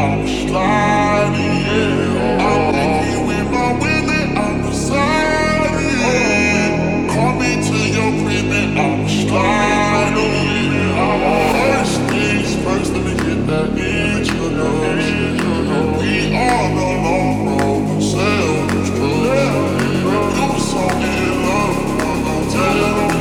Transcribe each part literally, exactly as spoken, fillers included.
I'm sliding, yeah. I'm leaving with my women, I'm residing. Call me to your crib and I'm sliding, yeah. First things first, let me get that introduction. We on a long road to self-destruction. You was so in love, I'm gonna tell you.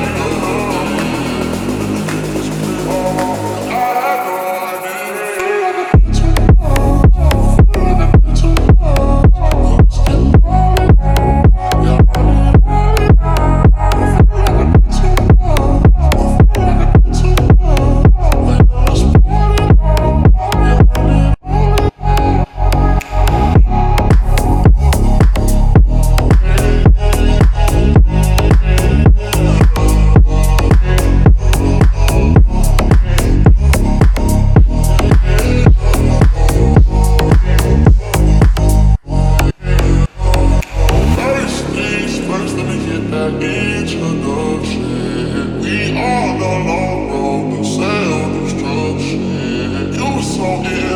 Introduction. We on a long road to self-destruction. You so in